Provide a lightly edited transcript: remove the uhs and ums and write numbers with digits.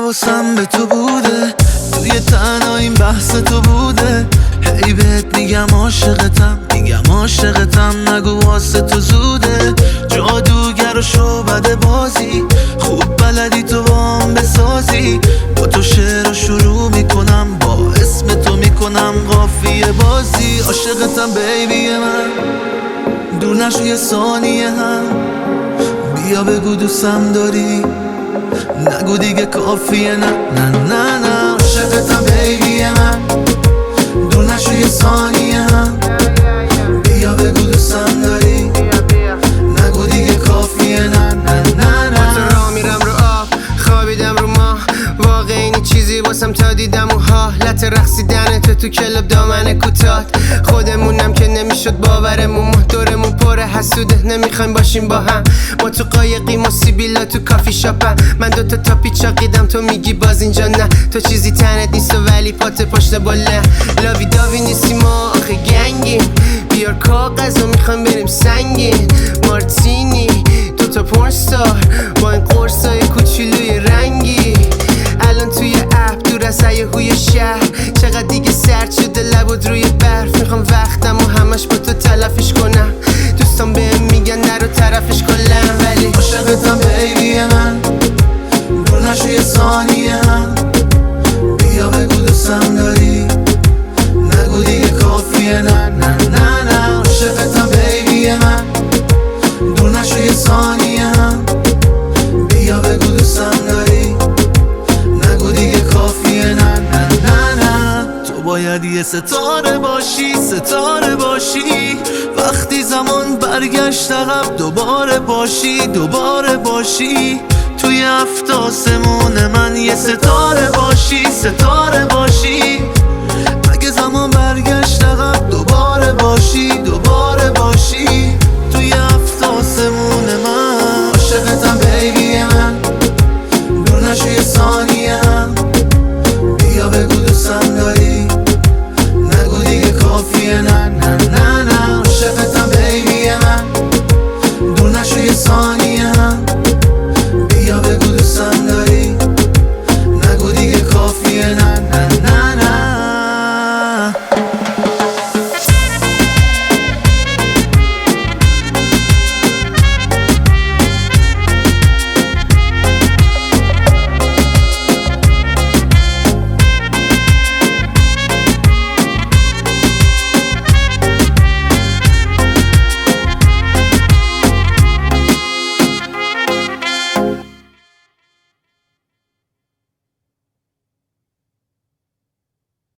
حواسم به تو بوده، توی تنهاییم بحث تو بوده. هی بهت میگم عاشقتم، میگم عاشقتم، نگو واسه تو زوده. جادوگر و شعبده بازی، خوب بلدی تو با هم بسازی. با تو شعر رو شروع میکنم، با اسم تو میکنم قافیه بازی. عاشقتم بیبی من، دور نشو یه ثانیه هم. بیا بگو دوستم داری، نگو دیگه کافیه. نه نه نه نه، عاشقتم بیبی من، دور نشو یه ثانیه هم. بیا بگو دوستم داری، نگو دیگه کافیه. نه نه نه نه. با تو راه میرم رو آب، خوابیدم رو ماه. واقع اینی چیزی واسم تا دیدم و حالت رقصیدن تو کلاب دامن کوتاه. خودمونم که نمیشد باورمون، دورمون پره حسوده نمیخوایم باشیم با هم. ما تو قایقیم و سیبیلا تو کافی شاپم. من دوتا تاپی چاقیدم، تو میگی باز اینجا نه. تو چیزی تنت نیست ولی پات پشت بله. لاوی داوی نیستی ما آخه گنگیم، بیار کاغذ و میخوایم بریم سنگین. مارتینی دوتا پورنستار با این قرصای کوچولوی رنگی. الان توی اپ دور از هیاهوی شهر، چقدر دیگه سرد شده لبود روی برف. میخوام وقتم و همش با تو تلفش کنم، دوستان بهم میگن نرو طرفش کلم. ولی عاشقتم بیبی من، دور نشو یه ثانیه هم. بیا بگو دوستم داری، نگو دیگه کافیه. نه نه نه نه، عاشقتم بیبی من، دور نشو یه ثانیه هم. بیا بگو دوستم داری، نگو دیگه کافیه. نه نه نه نه. تو باید یه ستاره باشی، ستاره باشی. وقتی زمان برگشت عقب، دوباره باشی، دوباره باشی. توی هفت آسمون من یه ستاره باشی، ستاره